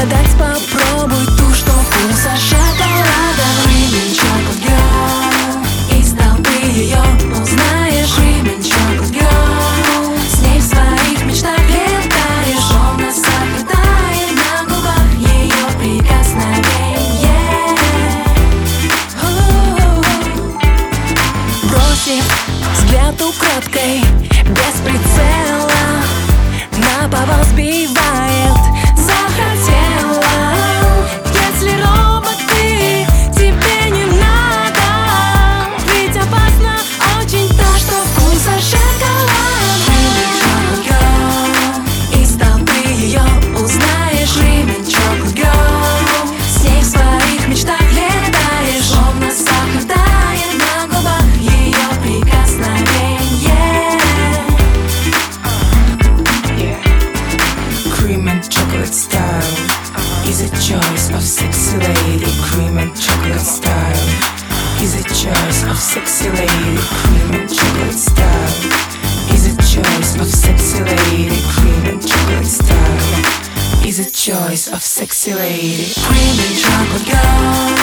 угадать попробуй ту, что вкуса шоколада. Creamy chocolate girl, из толпы ее узнаешь. Creamy chocolate girl, с ней в своих мечтах летаешь. Словно сахар тает на губах ее прикосновенье. Бросив взгляд украдкой, без прицела, наповал сбивает. Захотела, если робот ты, тебе не надо. Ведь опасно очень то, что вкуса шоколад. Creamy chocolate girl, из толпы ее узнаешь. Creamy chocolate girl, с ней в своих мечтах летаешь. Словно сахар тает на губах ее прикосновенье. Cream and chocolate style is a choice of sexy lady. Cream and chocolate style is a choice of sexy lady. Cream and chocolate style is a choice of sexy lady. Cream and chocolate style is a choice of sexy lady. Creamy chocolate girl,